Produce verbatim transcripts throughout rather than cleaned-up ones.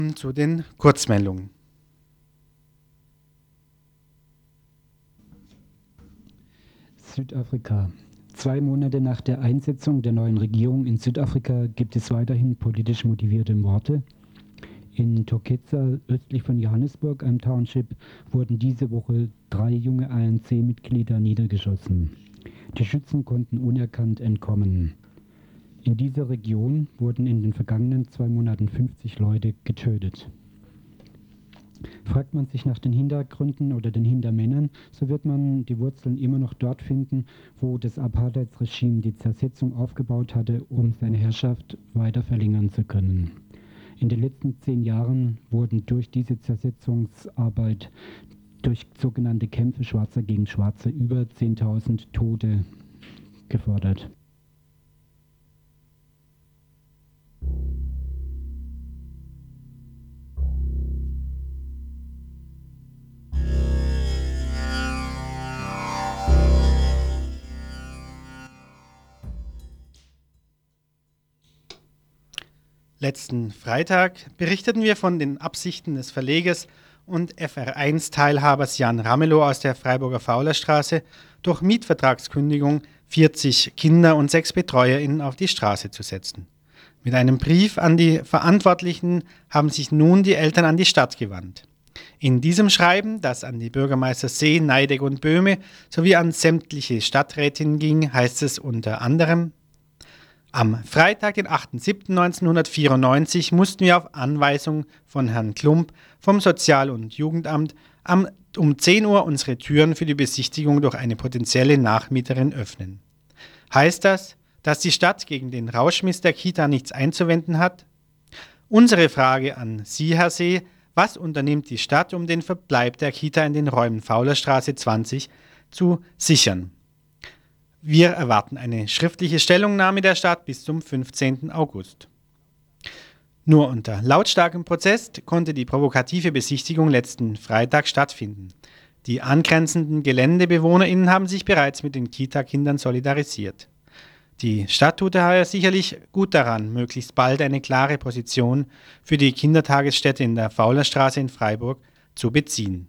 Zu den Kurzmeldungen. Südafrika. Zwei Monate nach der Einsetzung der neuen Regierung in Südafrika gibt es weiterhin politisch motivierte Morde. In Tokeza, östlich von Johannesburg, einem Township, wurden diese Woche drei junge A N C-Mitglieder niedergeschossen. Die Schützen konnten unerkannt entkommen. In dieser Region wurden in den vergangenen zwei Monaten fünfzig Leute getötet. Fragt man sich nach den Hintergründen oder den Hintermännern, so wird man die Wurzeln immer noch dort finden, wo das Apartheidsregime die Zersetzung aufgebaut hatte, um seine Herrschaft weiter verlängern zu können. In den letzten zehn Jahren wurden durch diese Zersetzungsarbeit, durch sogenannte Kämpfe Schwarzer gegen Schwarze, über zehntausend Tote gefordert. Letzten Freitag berichteten wir von den Absichten des Verlegers und F R eins Teilhabers Jan Ramelow aus der Freiburger Faulerstraße, durch Mietvertragskündigung vierzig Kinder und sechs BetreuerInnen auf die Straße zu setzen. Mit einem Brief an die Verantwortlichen haben sich nun die Eltern an die Stadt gewandt. In diesem Schreiben, das an die Bürgermeister See, Neideck und Böhme sowie an sämtliche Stadträtinnen ging, heißt es unter anderem: Am Freitag, den achten siebten neunzehnhundertvierundneunzig, mussten wir auf Anweisung von Herrn Klump vom Sozial- und Jugendamt am, um zehn Uhr unsere Türen für die Besichtigung durch eine potenzielle Nachmieterin öffnen. Heißt das, dass die Stadt gegen den Rauschmiss der Kita nichts einzuwenden hat? Unsere Frage an Sie, Herr See: Was unternimmt die Stadt, um den Verbleib der Kita in den Räumen Faulerstraße zwanzig zu sichern? Wir erwarten eine schriftliche Stellungnahme der Stadt bis zum fünfzehnten August. Nur unter lautstarkem Protest konnte die provokative Besichtigung letzten Freitag stattfinden. Die angrenzenden GeländebewohnerInnen haben sich bereits mit den Kita-Kindern solidarisiert. Die Stadt tut daher sicherlich gut daran, möglichst bald eine klare Position für die Kindertagesstätte in der Faulerstraße in Freiburg zu beziehen.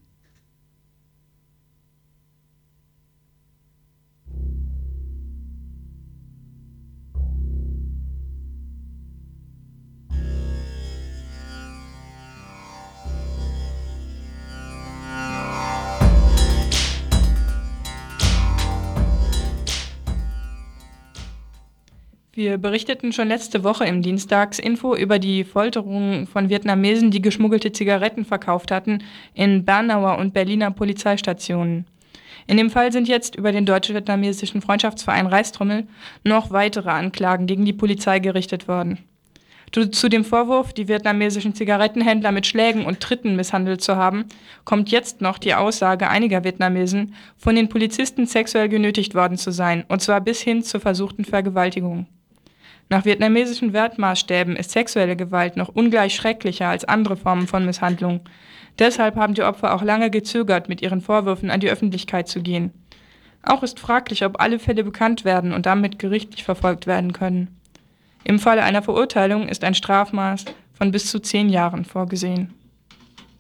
Wir berichteten schon letzte Woche im Dienstagsinfo über die Folterung von Vietnamesen, die geschmuggelte Zigaretten verkauft hatten, in Bernauer und Berliner Polizeistationen. In dem Fall sind jetzt über den deutsch-vietnamesischen Freundschaftsverein Reichstrommel noch weitere Anklagen gegen die Polizei gerichtet worden. Zu dem Vorwurf, die vietnamesischen Zigarettenhändler mit Schlägen und Tritten misshandelt zu haben, kommt jetzt noch die Aussage einiger Vietnamesen, von den Polizisten sexuell genötigt worden zu sein, und zwar bis hin zur versuchten Vergewaltigung. Nach vietnamesischen Wertmaßstäben ist sexuelle Gewalt noch ungleich schrecklicher als andere Formen von Misshandlung. Deshalb haben die Opfer auch lange gezögert, mit ihren Vorwürfen an die Öffentlichkeit zu gehen. Auch ist fraglich, ob alle Fälle bekannt werden und damit gerichtlich verfolgt werden können. Im Falle einer Verurteilung ist ein Strafmaß von bis zu zehn Jahren vorgesehen.